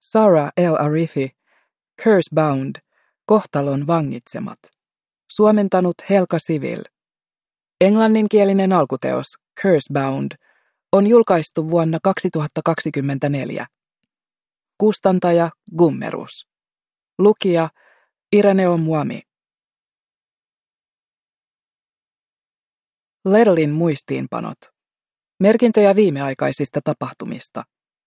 Sarah El-Arifi, Cursebound, kohtalon vangitsemat. Suomentanut Helka Sivil. Englanninkielinen alkuteos Cursebound on julkaistu vuonna 2024. Kustantaja Gummerus. Lukija Ireneo Muami. Ledlin muistiinpanot. Merkintöjä viimeaikaisista tapahtumista.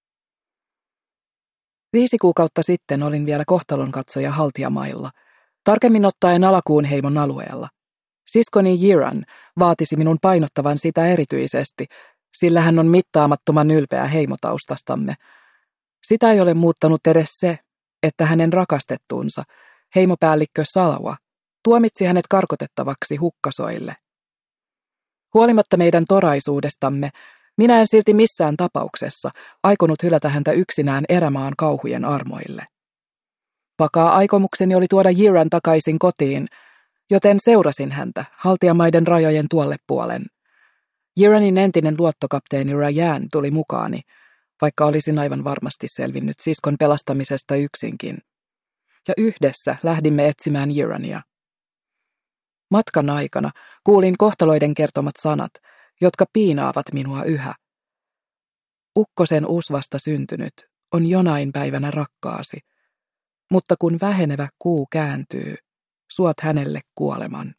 5 kuukautta sitten olin vielä kohtalonkatsoja Haltiamailla, tarkemmin ottaen Alakuun heimon alueella. Siskoni Jiran vaatisi minun painottavan sitä erityisesti, sillä hän on mittaamattoman ylpeä heimotaustastamme. Sitä ei ole muuttanut edes se, että hänen rakastettuunsa, heimopäällikkö Salawa, tuomitsi hänet karkotettavaksi hukkasoille. Huolimatta meidän toraisuudestamme, minä en silti missään tapauksessa aikonut hylätä häntä yksinään erämaan kauhujen armoille. Vakaa aikomukseni oli tuoda Jiran takaisin kotiin, joten seurasin häntä Haltiamaiden rajojen tuolle puolen. Jiranin entinen luottokapteeni Rayan tuli mukaani, vaikka olisin aivan varmasti selvinnyt siskon pelastamisesta yksinkin. Ja yhdessä lähdimme etsimään Jirania. Matkan aikana kuulin kohtaloiden kertomat sanat, jotka piinaavat minua yhä. Ukkosen usvasta syntynyt on jonain päivänä rakkaasi, mutta kun vähenevä kuu kääntyy, suot hänelle kuoleman.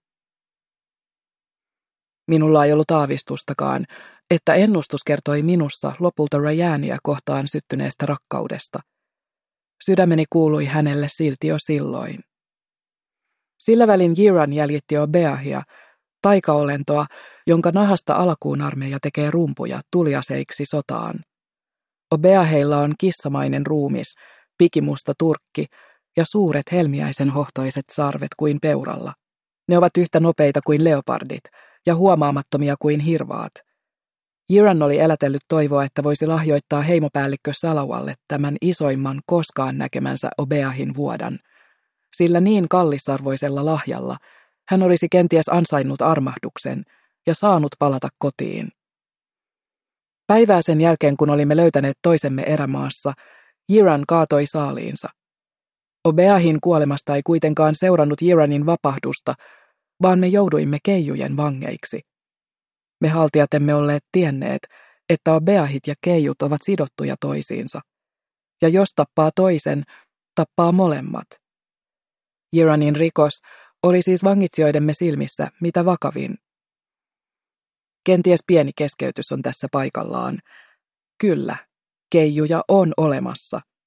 Minulla ei ollut aavistustakaan, että ennustus kertoi minussa lopulta Ryania kohtaan syttyneestä rakkaudesta. Sydämeni kuului hänelle silti jo silloin. Sillä välin Jiran jäljitti Obeahia, taikaolentoa, jonka nahasta Alakuun armeija tekee rumpuja tuliaseiksi sotaan. Obeaheilla on kissamainen ruumis, pikimusta turkki ja suuret helmiäisen hohtoiset sarvet kuin peuralla. Ne ovat yhtä nopeita kuin leopardit ja huomaamattomia kuin hirvaat. Jiran oli elätellyt toivoa, että voisi lahjoittaa heimopäällikkö Salawalle tämän isoimman koskaan näkemänsä Obeahin vuodan, sillä niin kallisarvoisella lahjalla hän olisi kenties ansainnut armahduksen ja saanut palata kotiin. Päivää sen jälkeen, kun olimme löytäneet toisemme erämaassa, Jiran kaatoi saaliinsa. Obeahin kuolemasta ei kuitenkaan seurannut Jiranin vapahdusta, vaan me jouduimme keijujen vangeiksi. Me haltijat emme olleet tienneet, että Obeahit ja keijut ovat sidottuja toisiinsa. Ja jos tappaa toisen, tappaa molemmat. Jiranin rikos oli siis vangitsijoidemme silmissä mitä vakavin. Kenties pieni keskeytys on tässä paikallaan. Kyllä, keijuja on olemassa,